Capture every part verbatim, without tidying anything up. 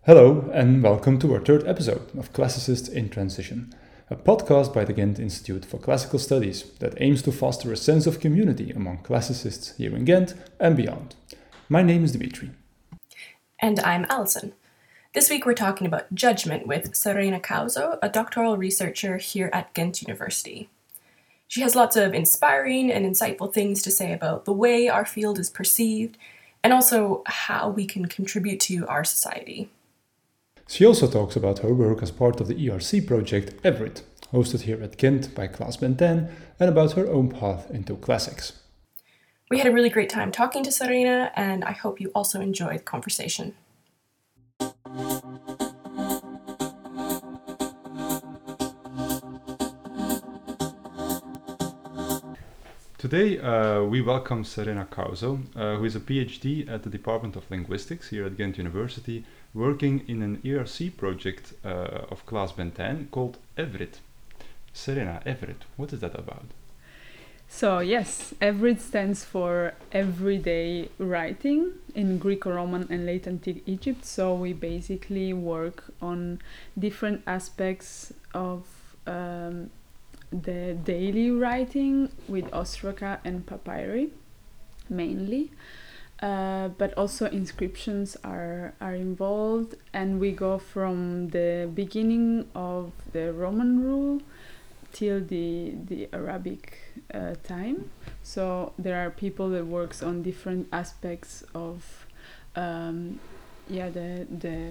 Hello, and welcome to our third episode of Classicists in Transition, a podcast by the Ghent Institute for Classical Studies that aims to foster a sense of community among classicists here in Ghent and beyond. My name is Dimitri. And I'm Alison. This week we're talking about judgment with Serena Kauso, a doctoral researcher here at Ghent University. She has lots of inspiring and insightful things to say about the way our field is perceived and also how we can contribute to our society. She also talks about her work as part of the E R C project Everett, hosted here at Ghent by Class Benten, and about her own path into classics. We had a really great time talking to Serena, and I hope you also enjoyed the conversation. Today uh, we welcome Serena Kauso, uh, who is a PhD at the Department of Linguistics here at Ghent University, working in an E R C project uh, of Class Benten called Everett. Serena, Everett, what is that about? So yes, Everett stands for everyday writing in Greco-Roman and late antique Egypt. So we basically work on different aspects of um, the daily writing with ostraca and papyri mainly. Uh, but also inscriptions are, are involved, and we go from the beginning of the Roman rule till the the Arabic uh, time. So there are people that works on different aspects of um, yeah the the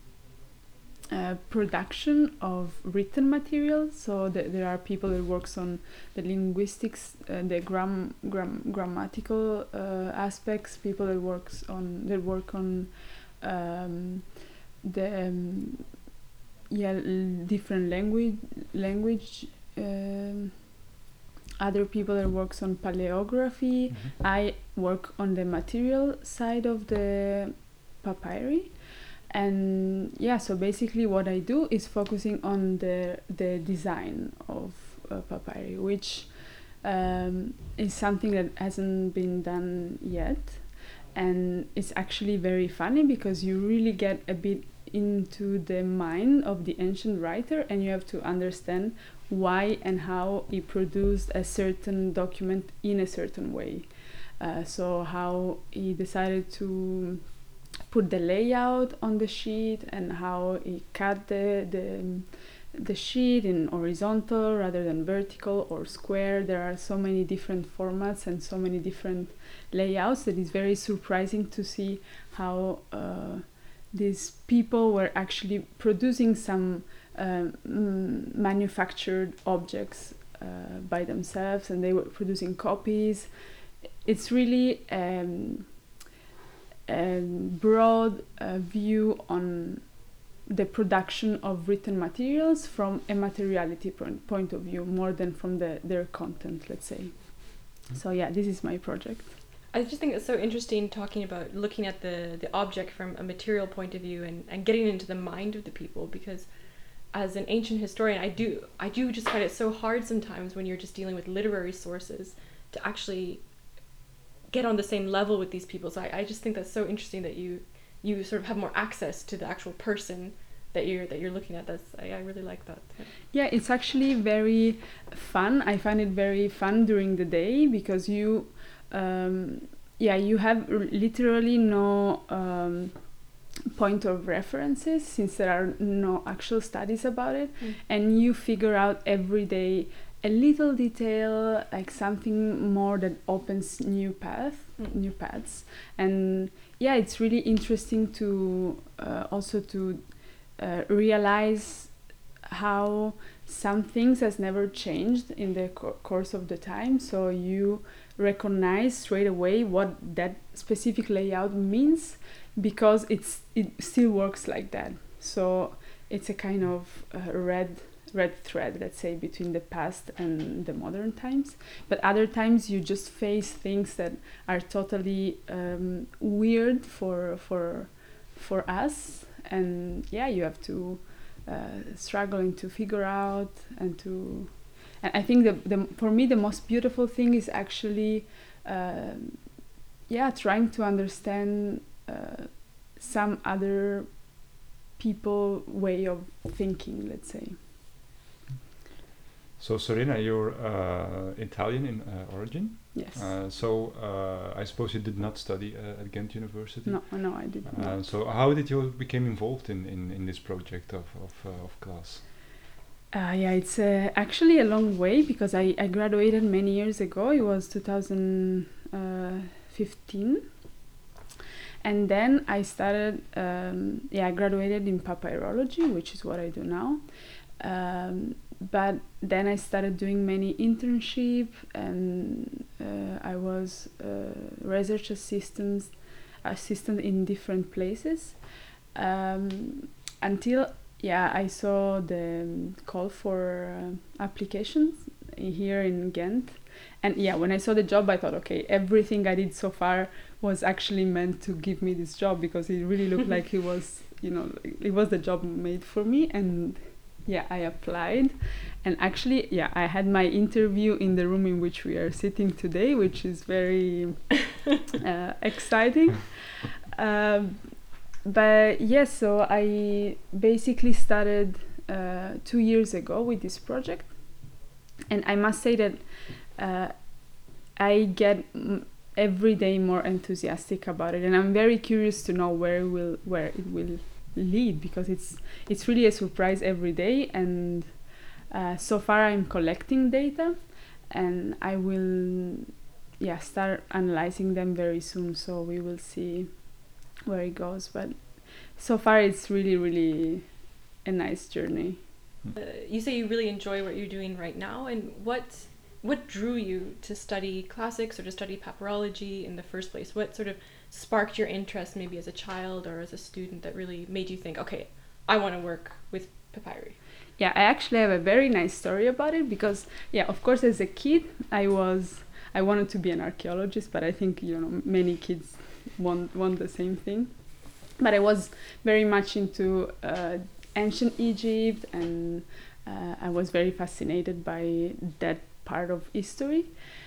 uh, production of written material. So the, there are people that works on the linguistics, uh, the gram, gram grammatical uh, aspects. People that works on that work on um, the um, yeah l- different language language. Um, other people that works on paleography. Mm-hmm. I work on the material side of the papyri. And yeah, so basically what I do is focusing on the the design of uh, papyri, which um, is something that hasn't been done yet. And it's actually very funny because you really get a bit into the mind of the ancient writer, and you have to understand why and how he produced a certain document in a certain way. Uh, so how he decided to put the layout on the sheet, and how he cut the the the sheet in horizontal rather than vertical or square. There are so many different formats and so many different layouts that is very surprising to see how uh, these people were actually producing some um, mm, manufactured objects uh, by themselves, and they were producing copies. It's really um, a broad uh, view on the production of written materials from a materiality point, point of view, more than from the their content, let's say. Mm-hmm. So yeah, this is my project. I just think it's so interesting talking about looking at the, the object from a material point of view, and, and getting into the mind of the people, because as an ancient historian, I do I do just find it so hard sometimes when you're just dealing with literary sources to actually get on the same level with these people. So I, I just think that's so interesting that you you sort of have more access to the actual person that you're that you're looking at. That's I, I really like that. Yeah. Yeah, it's actually very fun. I find it very fun during the day because you um, yeah you have r- literally no um, point of references, since there are no actual studies about it, mm. and you figure out every day a little detail, like something more that opens new path, mm. new paths. And yeah, it's really interesting to uh, also to uh, realize how some things has never changed in the co- course of the time. So you recognize straight away what that specific layout means, because it's it still works like that. So it's a kind of uh, red red thread, let's say, between the past and the modern times. But other times you just face things that are totally um, weird for for for us, and yeah, you have to uh, struggling to figure out and to. And I think the, the for me the most beautiful thing is actually, uh, yeah, trying to understand uh, some other people way of thinking, let's say. So Serena, you're uh, Italian in uh, origin. Yes. Uh, so uh, I suppose you did not study uh, at Ghent University. No, no, I did Uh, not. so how did you become involved in, in, in this project of of, uh, of class? Uh, yeah, it's uh, actually a long way because I, I graduated many years ago. It was two thousand fifteen. And then I started, um, yeah, I graduated in papyrology, which is what I do now. Um, but then I started doing many internship, and uh, I was uh, research assistant, assistant in different places, um, until yeah I saw the um, call for uh, applications here in Ghent, and yeah when I saw the job I thought, okay, everything I did so far was actually meant to give me this job, because it really looked like it was, you know, it was the job made for me. And yeah, I applied, and actually, yeah, I had my interview in the room in which we are sitting today, which is very uh, exciting. Um, but yes, yeah, so I basically started uh, two years ago with this project, and I must say that uh, I get m- every day more enthusiastic about it, and I'm very curious to know where it will where it will lead, because it's it's really a surprise every day. And uh, so far I'm collecting data, and I will yeah start analyzing them very soon, so we will see where it goes. But so far it's really really a nice journey. Uh, you say you really enjoy what you're doing right now, and what what drew you to study classics or to study papyrology in the first place? What sort of sparked your interest, maybe as a child or as a student, that really made you think, okay, I want to work with papyri? Yeah, I actually have a very nice story about it, because yeah, of course, as a kid, I was I wanted to be an archaeologist, but I think, you know, many kids want want the same thing. But I was very much into uh, ancient Egypt, and uh, I was very fascinated by that part of history.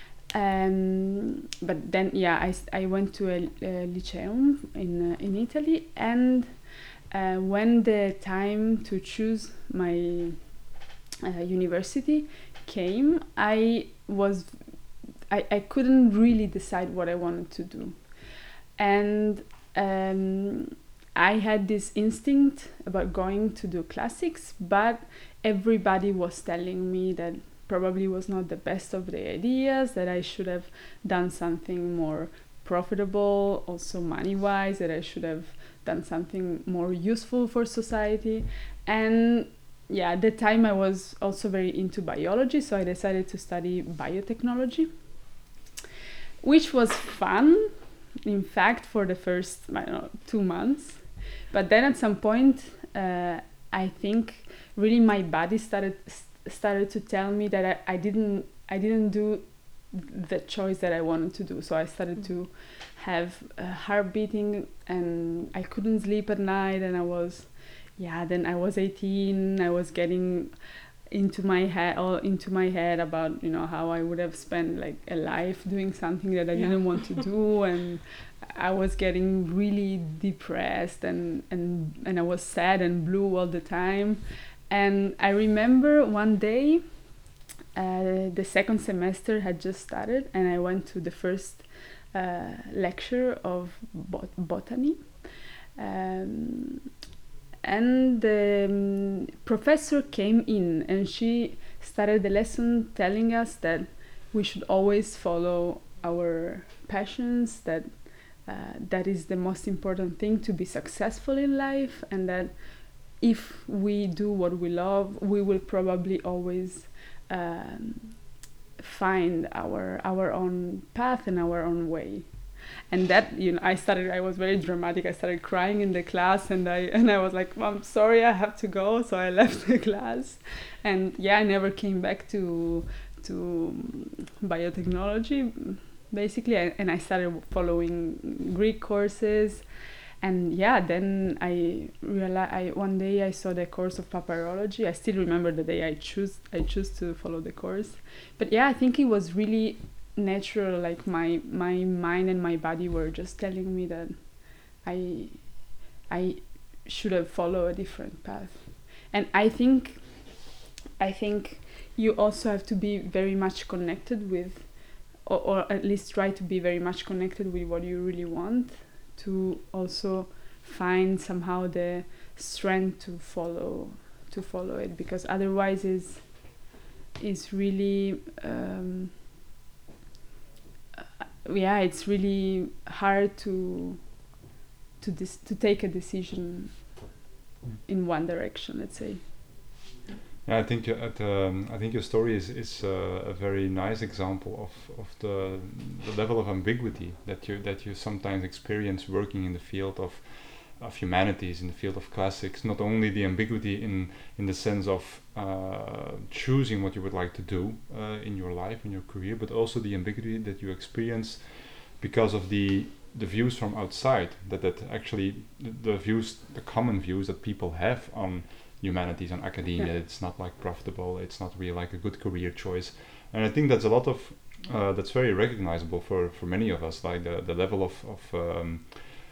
Um, but then, yeah, I, I went to a, a lyceum in uh, in Italy, and uh, when the time to choose my uh, university came, I was I, I couldn't really decide what I wanted to do, and um, I had this instinct about going to do classics, but everybody was telling me that probably was not the best of the ideas, that I should have done something more profitable, also money-wise, that I should have done something more useful for society. And yeah, at the time I was also very into biology, so I decided to study biotechnology, which was fun, in fact, for the first, I don't know, two months. But then at some point, uh, I think really my body started started to tell me that I, I didn't I didn't do the choice that I wanted to do. So I started mm. to have a heart beating, and I couldn't sleep at night, and I was yeah then I was eighteen. I was getting into my head all into my head about, you know, how I would have spent like a life doing something that I yeah. didn't want to do, and I was getting really depressed, and and and I was sad and blue all the time. And I remember one day, uh, the second semester had just started, and I went to the first uh, lecture of bot- botany. Um, and the um, professor came in, and she started the lesson telling us that we should always follow our passions, that uh, that is the most important thing to be successful in life, and that if we do what we love, we will probably always um, find our our own path and our own way. And that, you know, I started. I was very dramatic. I started crying in the class, and I and I was like, "I'm sorry, I have to go." So I left the class, and yeah, I never came back to to biotechnology, basically. And I started following Greek courses. And yeah, then I realized, I, one day I saw the course of papyrology. I still remember the day I choose I chose to follow the course. But yeah, I think it was really natural. Like my my mind and my body were just telling me that I I should have followed a different path. And I think, I think you also have to be very much connected with, or, or at least try to be very much connected with what you really want, to also find somehow the strength to follow to follow it, because otherwise is is really um, uh, yeah it's really hard to to dis- to take a decision in one direction, let's say. Yeah, I think you- at, um, I think your story is is uh, a very nice example of, of the the level of ambiguity that you that you sometimes experience working in the field of of humanities, in the field of classics. Not only the ambiguity in in the sense of uh, choosing what you would like to do uh, in your life, in your career, but also the ambiguity that you experience because of the the views from outside, that that actually the, the views, the common views that people have on humanities and academia. Yeah. It's not like profitable, it's not really like a good career choice. And I think that's a lot of uh, that's very recognizable for for many of us, like the the level of of um,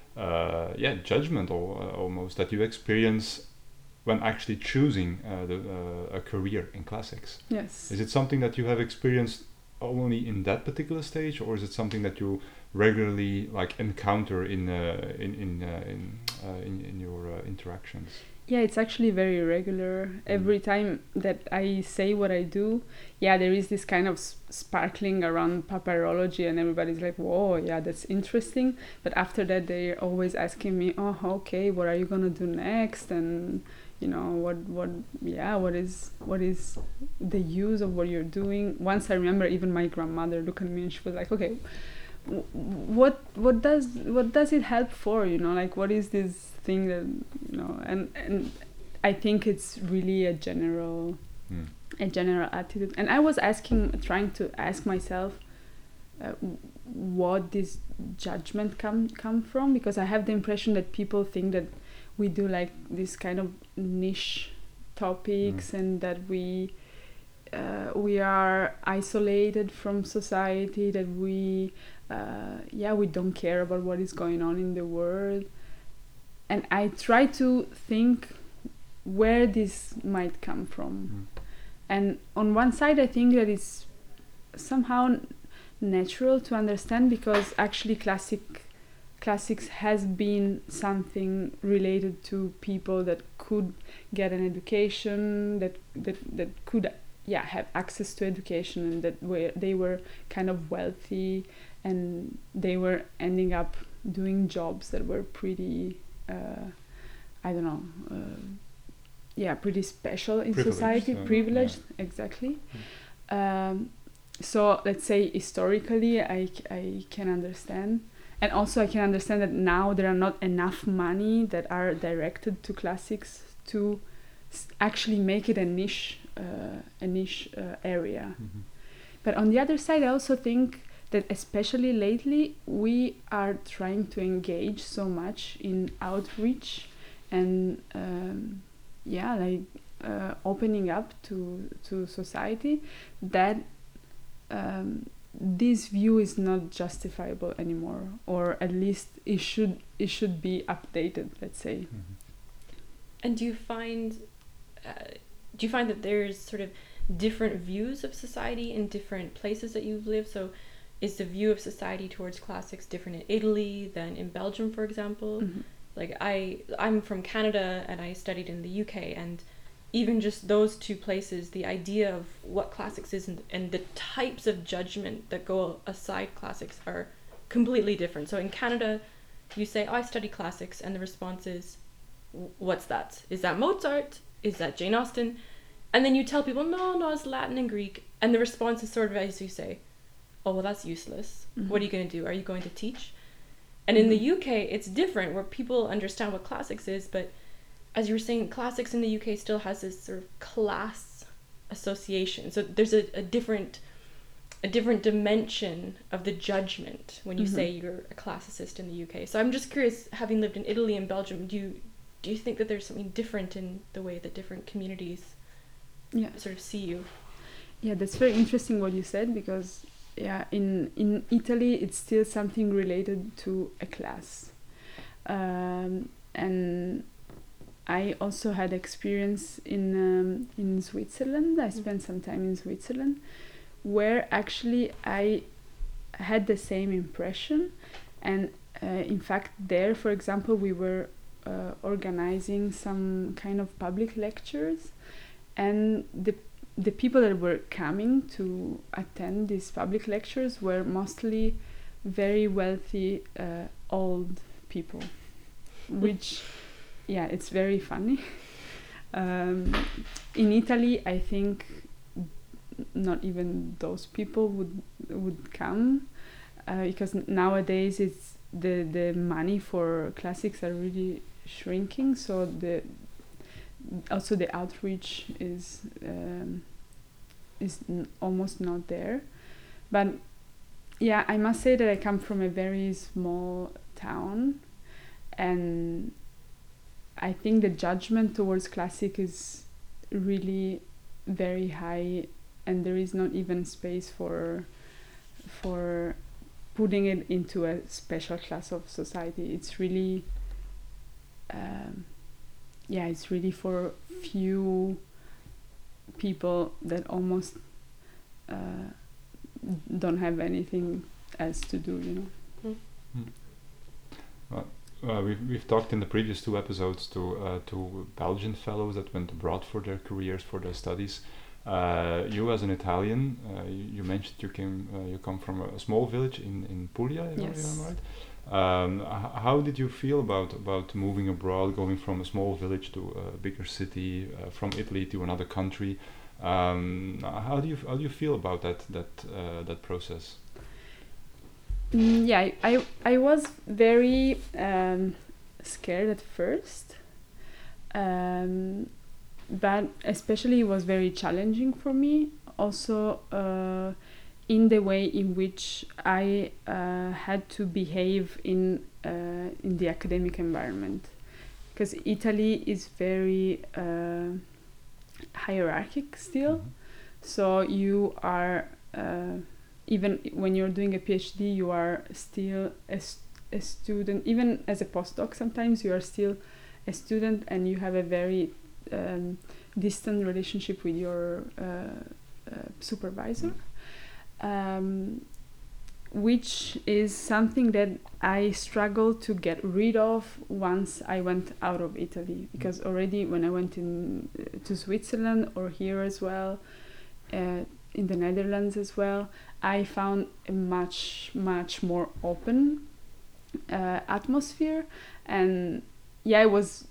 uh, yeah judgment, or uh, almost, that you experience when actually choosing uh, the, uh, a career in classics. Yes. Is it something that you have experienced only in that particular stage, or is it something that you regularly like encounter in uh, in in uh, in, uh, in in your uh, interactions? Yeah, it's actually very regular. Every time that I say what I do, yeah, there is this kind of s- sparkling around papyrology, and everybody's like, whoa, yeah, that's interesting. But after that, they're always asking me, oh, okay, what are you gonna do next? And, you know, what, what, yeah, what is, what is the use of what you're doing? Once I remember even my grandmother looked at me and she was like, okay, w- what, what does, what does it help for, you know, like, what is this thing that, you know, and and I think it's really a general Mm. a general attitude. And I was asking trying to ask myself uh, w- what this judgment come come from, because I have the impression that people think that we do like this kind of niche topics, Mm. and that we uh, we are isolated from society, that we uh, yeah we don't care about what is going on in the world. And I try to think where this might come from. Mm. And on one side, I think that it's somehow n- natural to understand, because actually classic classics has been something related to people that could get an education, that that, that could yeah have access to education, and that were they were kind of wealthy, and they were ending up doing jobs that were pretty uh, I don't know uh, yeah pretty special in Privileged, society, uh, privileged, exactly. Um, so let's say historically I, c- I can understand, and also I can understand that now there are not enough money that are directed to classics to s- actually make it a niche uh, a niche uh, area. Mhm. But on the other side, I also think that especially lately we are trying to engage so much in outreach and um, yeah like uh, opening up to to society, that um, this view is not justifiable anymore, or at least it should it should be updated, let's say. Mhm. And do you find uh, do you find that there's sort of different views of society in different places that you've lived? So is the view of society towards classics different in Italy than in Belgium, for example? Mhm. Like I I'm from Canada and I studied in the U K, and even just those two places, the idea of what classics is and, and the types of judgment that go aside classics are completely different. So in Canada, you say, oh, I study classics, and the response is, "W- what's that? Is that Mozart? Is that Jane Austen?" And then you tell people, no, no, it's Latin and Greek. And the response is sort of as you say, oh, well, that's useless. Mhm. What are you going to do? Are you going to teach? And in the Mhm. U K, it's different, where people understand what classics is, but as you were saying, classics in the U K still has this sort of class association. So there's a, a different a different dimension of the judgment when you Mhm. say you're a classicist in the U K. So I'm just curious, having lived in Italy and Belgium, do you do you think that there's something different in the way that different communities Yeah. sort of see you? Yeah, that's very interesting what you said, because yeah, in in Italy it's still something related to a class, um, and I also had experience in um, in Switzerland. I spent some time in Switzerland, where actually I had the same impression, and uh, in fact there, for example, we were uh, organizing some kind of public lectures, and the the people that were coming to attend these public lectures were mostly very wealthy uh, old people, which yeah, it's very funny. Um, in Italy, I think not even those people would would come, uh, because nowadays it's the the money for classics are really shrinking. So the also the outreach is um, is n- almost not there. But yeah, I must say that I come from a very small town, and I think the judgment towards classic is really very high, and there is not even space for for putting it into a special class of society. It's really um, yeah, it's really for few people that almost uh, don't have anything else to do, you know. Mm. Mm. Well, uh, we've we've talked in the previous two episodes to uh, to Belgian fellows that went abroad for their careers, for their studies. Uh, you, as an Italian, uh, you, you mentioned you came uh, you come from a small village in in Puglia, if Yes. I'm right. Um, h- how did you feel about about moving abroad, going from a small village to a bigger city, uh, from Italy to another country? Um, how do you how do you feel about that that uh, that process? Mm, yeah, I, I I was very um, scared at first, um, but especially it was very challenging for me. Also, uh, in the way in which I uh, had to behave in uh, in the academic environment, because Italy is very uh, hierarchic still. Mhm. So you are uh, even when you're doing a PhD, you are still a, st- a student. Even as a postdoc, sometimes you are still a student, and you have a very um, distant relationship with your uh, uh, supervisor, um, which is something that I struggled to get rid of once I went out of Italy. Because already when I went in uh, to Switzerland, or here as well, uh, in the Netherlands as well, I found a much much more open uh, atmosphere, and yeah, it was.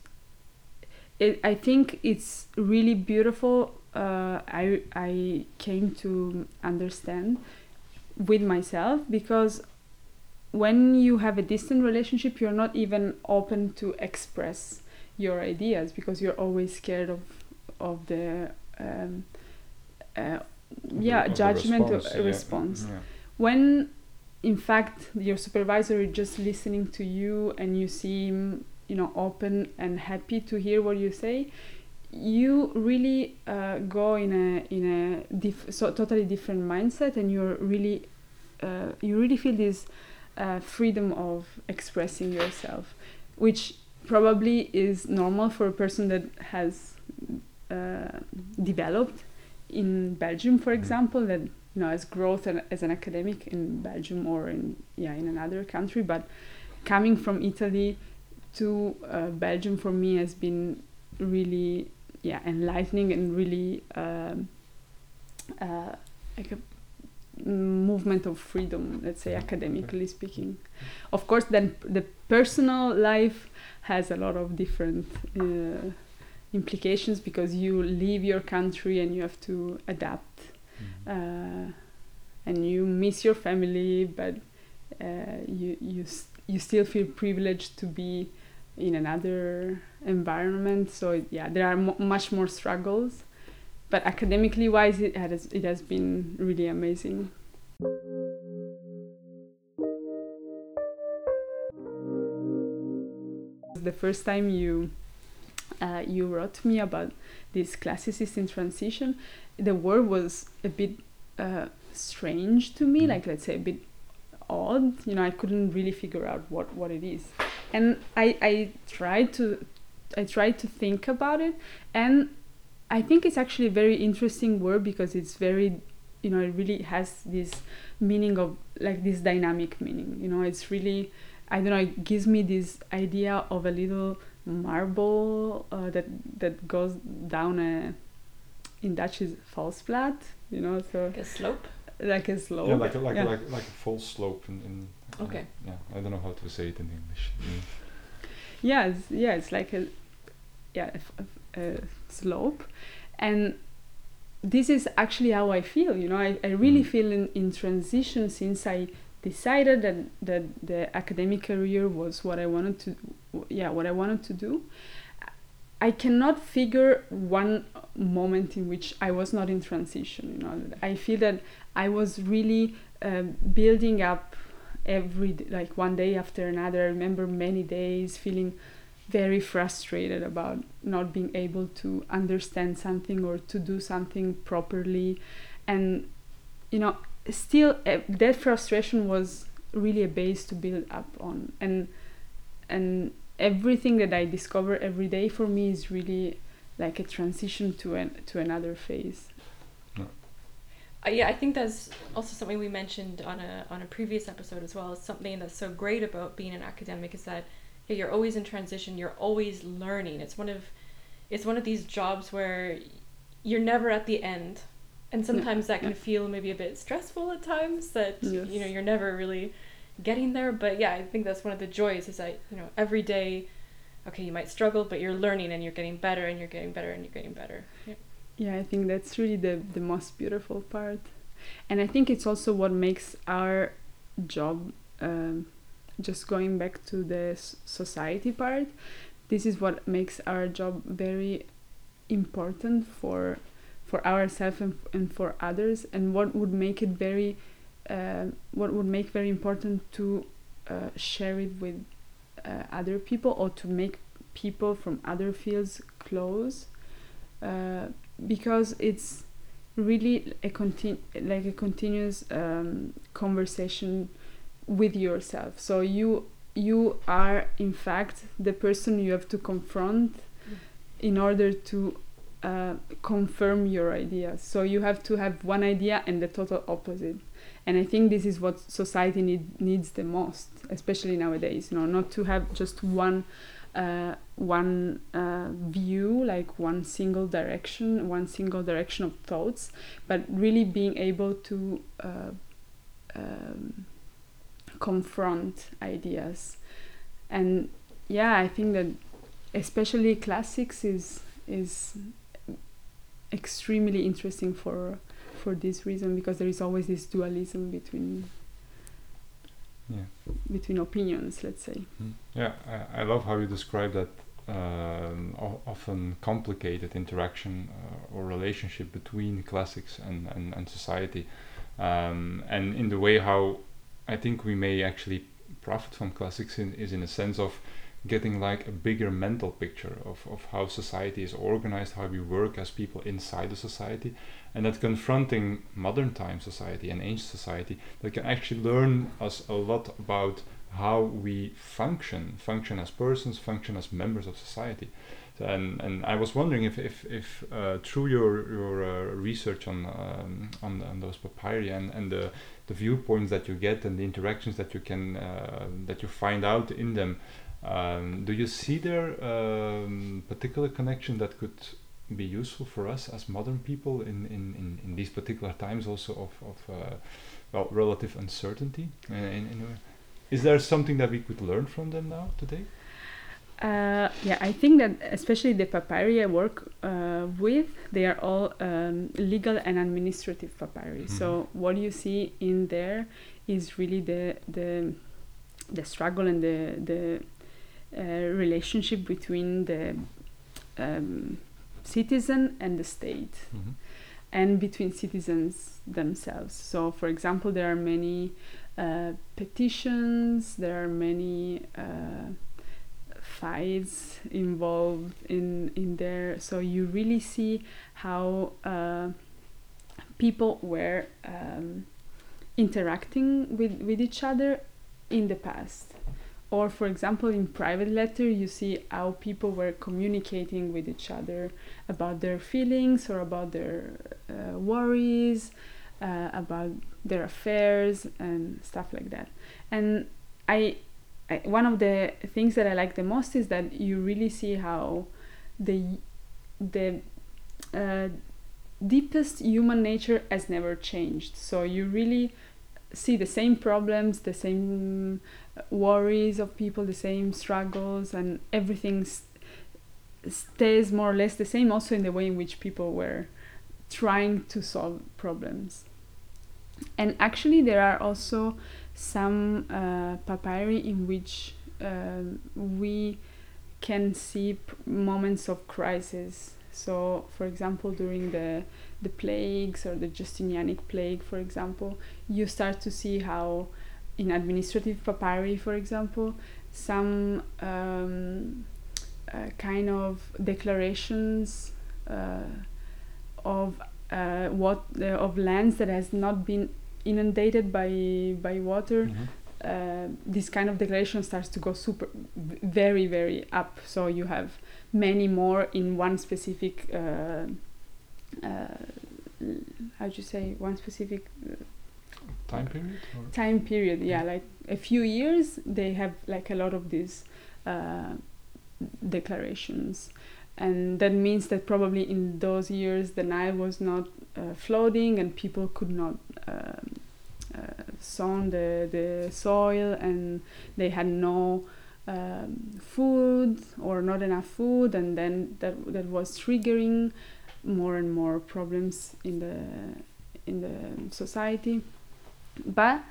It, I think it's really beautiful. Uh, I I came to understand with myself, because when you have a distant relationship, you're not even open to express your ideas, because you're always scared of of the um, uh, yeah Of the judgment response, or yeah. response. Yeah. When in fact your supervisor is just listening to you, and you seem, you know, open and happy to hear what you say, you really uh, go in a in a diff- so totally different mindset, and you're really uh, you really feel this uh, freedom of expressing yourself, which probably is normal for a person that has uh, developed in Belgium, for example, that, you know, as growth and as an academic in Belgium or in yeah in another country. But coming from Italy to uh, Belgium for me has been really yeah enlightening, and really um, uh, like a movement of freedom, let's say, academically speaking. Of course, then the personal life has a lot of different uh, implications, because you leave your country and you have to adapt, uh, and you miss your family, but uh, you you s- you still feel privileged to be in another environment. So yeah, there are mo- much more struggles, but academically wise, it has it has been really amazing. The first time you uh, you wrote to me about this classicist in transition, the word was a bit uh, strange to me, like, let's say, a bit odd. You know, I couldn't really figure out what, what it is. And I, I tried to I try to think about it, and I think it's actually a very interesting word because it's very, you know, it really has this meaning of like this dynamic meaning. You know, it's really, I don't know, it gives me this idea of a little marble uh, that that goes down a, in Dutch is valsblad, you know, so Like a slope. like a slope. Yeah, like a, like yeah. like like a full slope in, in uh, Okay. yeah, I don't know how to say it in English. Mm. yeah, it's, yeah, it's like a yeah a, f- a slope, and this is actually how I feel. You know, I, I really Mm. feel in, in transition since I decided that that the academic career was what I wanted to, yeah, what I wanted to do. I cannot figure one moment in which I was not in transition. You know, I feel that I was really um, building up every d- like one day after another. I remember many days feeling very frustrated about not being able to understand something or to do something properly, and you know, still uh, that frustration was really a base to build up on, and and everything that I discover every day for me is really like a transition to an to another phase. Uh, yeah, I think that's also something we mentioned on a on a previous episode as well. Something that's so great about being an academic is that yeah, you're always in transition. You're always learning. It's one of it's one of these jobs where you're never at the end, and sometimes that can yeah. feel maybe a bit stressful at times. That Yes. you know you're never really getting there. But yeah, I think that's one of the joys is that you know every day, okay, you might struggle, but you're learning and you're getting better and you're getting better and you're getting better. Yeah. Yeah, I think that's really the, the most beautiful part. And I think it's also what makes our job, um, just going back to the s- society part, this is what makes our job very important for for ourselves and, and for others, and what would make it very, uh, what would make very important to uh, share it with uh, other people, or to make people from other fields close. Uh, because it's really a continu- like a continuous um, conversation with yourself. So you you are in fact the person you have to confront Mm. in order to uh, confirm your ideas. So you have to have one idea and the total opposite. And I think this is what society need, needs the most, especially nowadays. You know, not to have just one uh, one uh, view, like one single direction, one single direction of thoughts, but really being able to uh, um, confront ideas. And yeah, I think that especially classics is is extremely interesting for for this reason, because there is always this dualism between Yeah. between opinions, let's say. Mm. Yeah, I, I love how you describe that um, o- often complicated interaction uh, or relationship between classics and, and, and society, um, and in the way how I think we may actually profit from classics in, is in a sense of getting like a bigger mental picture of, of how society is organized, how we work as people inside the society, and that confronting modern time society and ancient society, that can actually learn us a lot about how we function, function as persons, function as members of society. So, and and I was wondering if if, if uh, through your your uh, research on um, on on those papyri and and the the viewpoints that you get and the interactions that you can uh, that you find out in them. Um, do you see there um, particular connection that could be useful for us as modern people in, in, in, in these particular times also of, of uh, well, relative uncertainty? Uh, in, in a, is there something that we could learn from them now today? Uh, yeah, I think that especially the papyri I work uh, with, they are all um, legal and administrative papyri. Mm-hmm. So what you see in there is really the the the struggle and the the uh, relationship between the um, citizen and the state, Mm-hmm. and between citizens themselves. So, for example, there are many uh, petitions, there are many uh, fights involved in in there. So you really see how uh, people were um, interacting with with each other in the past. or for example in private letter you see how people were communicating with each other about their feelings or about their uh, worries, uh, about their affairs and stuff like that. And I, I one of the things that I like the most is that you really see how the the uh, deepest human nature has never changed. So you really see the same problems, the same worries of people, the same struggles, and everything st- stays more or less the same, also in the way in which people were trying to solve problems. And actually there are also some uh, papyri in which um, we can see p- moments of crisis. So for example during the the plagues or the Justinianic plague, for example, you start to see how in administrative papyri, for example, some um, uh, kind of declarations uh, of uh, what uh, of lands that has not been inundated by by water. Mhm. Uh, this kind of declaration starts to go super v- very very up, so you have many more in one specific uh, uh, how do you say one specific uh, Time period? Or? time period, yeah, like a few years they have like a lot of these uh, declarations, and that means that probably in those years the Nile was not uh, flooding and people could not um, uh, sow the, the soil, and they had no um, food or not enough food, and then that that was triggering more and more problems in the in the society. But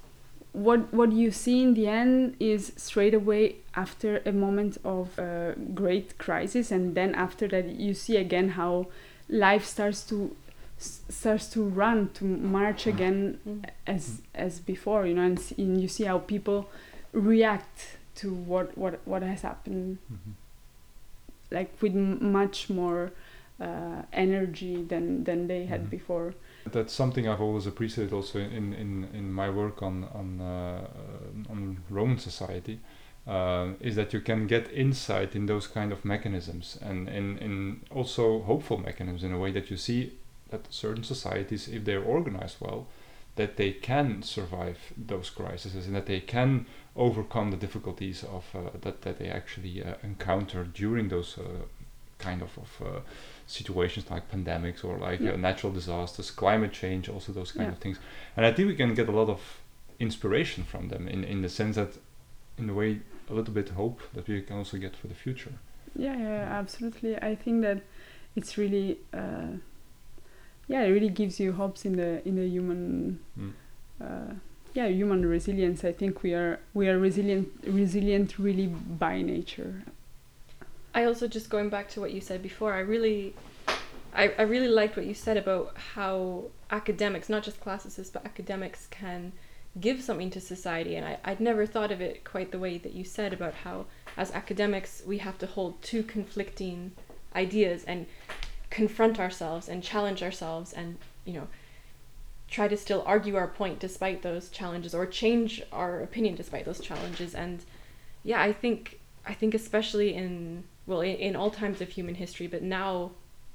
what what you see in the end is straight away after a moment of uh, great crisis, and then after that you see again how life starts to s- starts to run, to march again Mm. as as before, you know, and, s- and you see how people react to what what what has happened, Mhm. like with m- much more uh, energy than than they had Mhm. before. That's something I've always appreciated also in, in, in my work on on uh, uh, on Roman society, uh, is that you can get insight in those kind of mechanisms, and in, in also hopeful mechanisms, in a way that you see that certain societies, if they're organized well, that they can survive those crises and that they can overcome the difficulties of uh, that, that they actually uh, encounter during those uh, kind of, of uh, situations like pandemics or like Yeah. uh, natural disasters, climate change, also those kind Yeah. of things. And I think we can get a lot of inspiration from them in, in the sense that, in a way, a little bit hope that we can also get for the future. Yeah, yeah, absolutely. I think that it's really, uh, yeah, it really gives you hopes in the in the human, Mm. uh, yeah, human resilience. I think we are we are resilient, resilient really by nature. I also, just going back to what you said before, I really, I, I really liked what you said about how academics, not just classicists, but academics can give something to society. And I, I'd never thought of it quite the way that you said about how, as academics, we have to hold two conflicting ideas and confront ourselves and challenge ourselves and, you know, try to still argue our point despite those challenges, or change our opinion despite those challenges. And yeah, I think I think especially in, well, in, in all times of human history, but now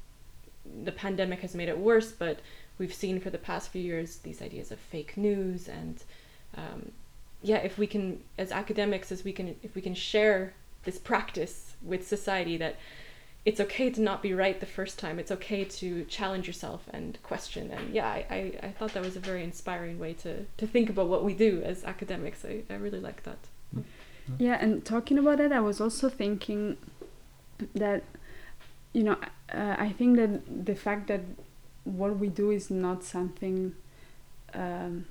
the pandemic has made it worse, but we've seen for the past few years these ideas of fake news, and um, yeah, if we can, as academics, as we can, if we can share this practice with society, that it's okay to not be right the first time, it's okay to challenge yourself and question. And yeah, I, I, I thought that was a very inspiring way to, to think about what we do as academics. I, I really like that. Yeah, and talking about that, I was also thinking that, you know, uh, I think that the fact that what we do is not something um,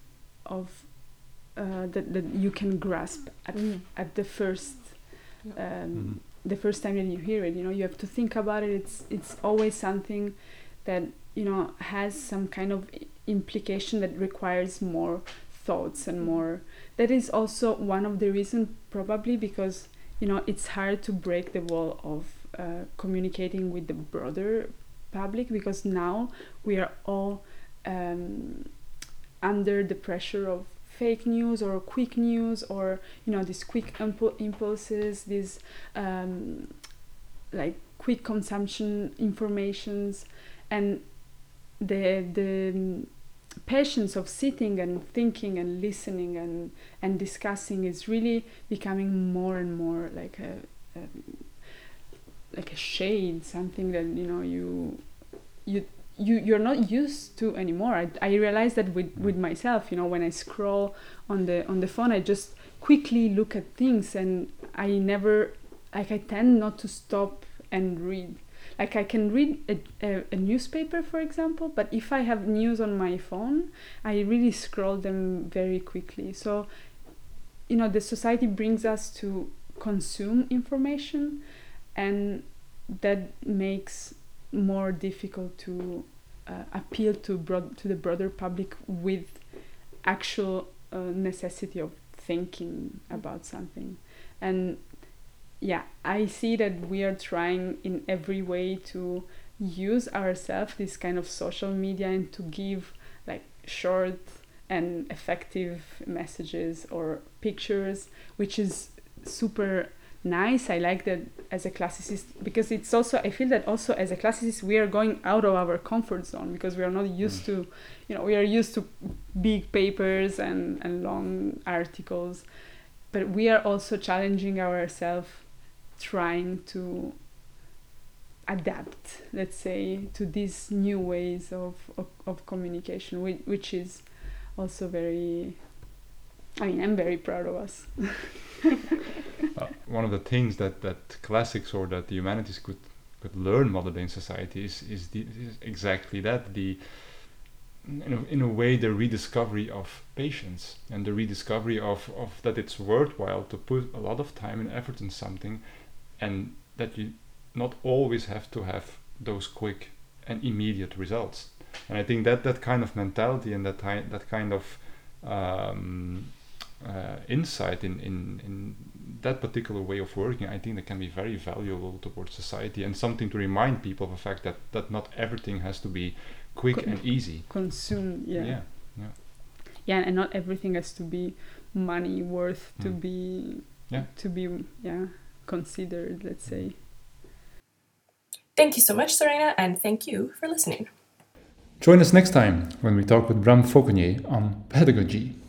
of uh, that that you can grasp at Mm. at the first um, Mhm. the first time that you hear it. You know, you have to think about it. It's it's always something that, you know, has some kind of i- implication that requires more thoughts and more. That is also one of the reasons, probably because, you know, it's hard to break the wall of uh, communicating with the broader public, because now we are all um, under the pressure of fake news or quick news, or you know these quick impu- impulses, these um, like quick consumption informations, and the the patience of sitting and thinking and listening and and discussing is really becoming more and more like a, a like a shade, something that you know you you you you're not used to anymore. I, I realize that with with myself, you know, when I scroll on the on the phone, I just quickly look at things, and I never like I tend not to stop and read. Like I can read a, a, a newspaper, for example, but if I have news on my phone, I really scroll them very quickly. So, you know, the society brings us to consume information, and that makes more difficult to uh, appeal to broad to the broader public with actual uh, necessity of thinking about something. And yeah, I see that we are trying in every way to use ourselves, this kind of social media, and to give like short and effective messages or pictures, which is super nice. I like that as a classicist, because it's also, I feel that also as a classicist we are going out of our comfort zone, because we are not used mm. to, you know, we are used to big papers and, and long articles, but we are also challenging ourselves, trying to adapt, let's say, to these new ways of, of, of communication, which, which is also very, I mean, I'm very proud of us. uh, one of the things that, that classics or that the humanities could, could learn modern day society is, is, the, is exactly that, the in a, in a way the rediscovery of patience, and the rediscovery of, of that it's worthwhile to put a lot of time and effort in something, and that you not always have to have those quick and immediate results. And I think that that kind of mentality and that ti- that kind of um, uh, insight in, in, in that particular way of working, I think that can be very valuable towards society, and something to remind people of the fact that, that not everything has to be quick Con- and easy. Consume, yeah. Yeah, yeah. Yeah, and not everything has to be money worth mm. to be, yeah. to be, yeah, considered, let's say. Thank you so much, Serena, and thank you for listening. Join us next time when we talk with Bram Fauconnier on pedagogy.